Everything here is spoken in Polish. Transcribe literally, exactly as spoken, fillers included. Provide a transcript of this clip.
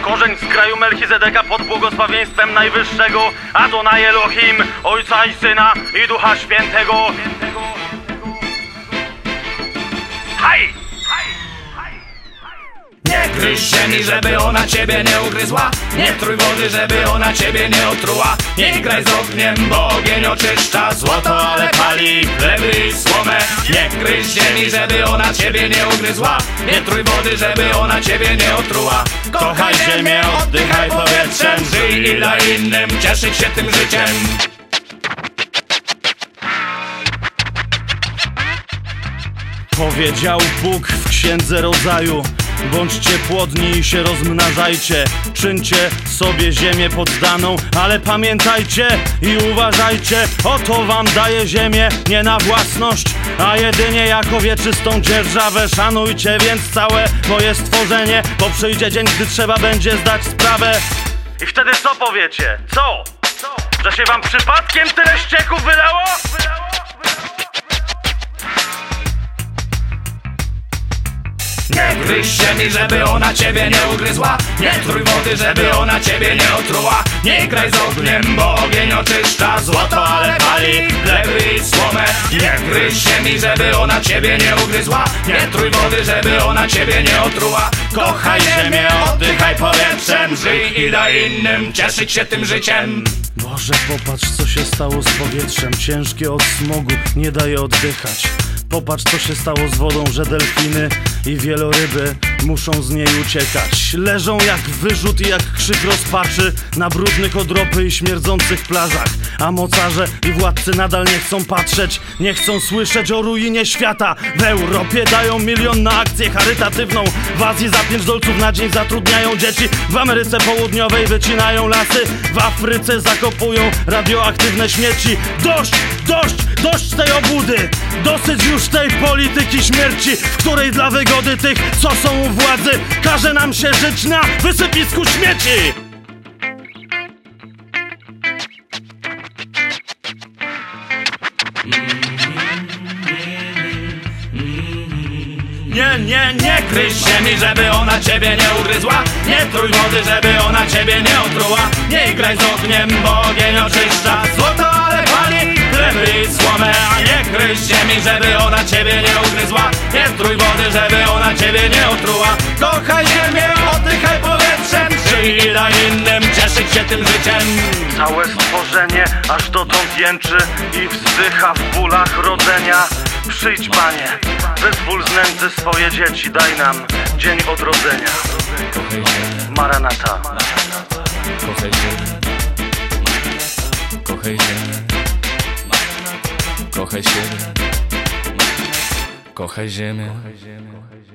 korzeń z kraju Melchizedeka pod błogosławieństwem Najwyższego, Adonai Elohim, Ojca i Syna i Ducha Świętego. Haj! Nie gryź ziemi, żeby ona ciebie nie ugryzła. Nie trój wody, żeby ona ciebie nie otruła. Nie graj z ogniem, bo ogień oczyszcza złoto, ale pali chleby i słomę. Nie gryź ziemi, żeby ona ciebie nie ugryzła. Nie trój wody, żeby ona ciebie nie otruła. Kochaj ziemię, oddychaj powietrzem, żyj i daj innym cieszyć się tym życiem. Powiedział Bóg w Księdze Rodzaju: bądźcie płodni i się rozmnażajcie, czyńcie sobie ziemię poddaną, ale pamiętajcie i uważajcie, oto wam daję ziemię nie na własność, a jedynie jako wieczystą dzierżawę. Szanujcie więc całe moje stworzenie, bo przyjdzie dzień, gdy trzeba będzie zdać sprawę. I wtedy co powiecie? Co? Że się wam przypadkiem tyle ścieków wylało? Nie gryź ziemi, żeby ona ciebie nie ugryzła. Nie trój wody, żeby ona ciebie nie otruła. Nie graj z ogniem, bo ogień oczyszcza złoto, ale pali chleby i słomę. Nie gryź ziemi, żeby ona ciebie nie ugryzła. Nie trój wody, żeby ona ciebie nie otruła. Kochaj ziemię, oddychaj powietrzem, żyj i daj innym cieszyć się tym życiem. Boże, popatrz, co się stało z powietrzem, ciężkie od smogu, nie daje oddychać. Popatrz, co się stało z wodą, że delfiny i wieloryby muszą z niej uciekać. Leżą jak wyrzut i jak krzyk rozpaczy na brudnych od ropy i śmierdzących plażach. A mocarze i władcy nadal nie chcą patrzeć, nie chcą słyszeć o ruinie świata. W Europie dają milion na akcję charytatywną, w Azji za pięć dolców na dzień zatrudniają dzieci, w Ameryce Południowej wycinają lasy, w Afryce zakopują radioaktywne śmieci. Dość, dość, dość tej obłudy! Dosyć już tej polityki śmierci, w której dla wygody tych, co są u władzy, każe nam się żyć na wysypisku śmieci! Nie, nie, nie gryź ziemi, żeby ona ciebie nie ugryzła. Nie trój wody, żeby ona ciebie nie otruła. Nie graj z ogniem, bo ogień oczyszcza złoto, ale pali chleby i słomę. A nie gryź ziemi, żeby ona ciebie nie ugryzła. Nie trój wody, żeby ona ciebie nie otruła. Kochaj ziemię, oddychaj powietrzem, żyj i daj innym cieszyć się tym życiem. Całe stworzenie aż dotąd jęczy i wzdycha w bólach rodzenia. Przyjdź, Panie, wyzwól z nędzy swoje dzieci, daj nam dzień odrodzenia. Maranata. Kochaj ziemię, kochaj ziemię, kochaj ziemię, kochaj ziemię.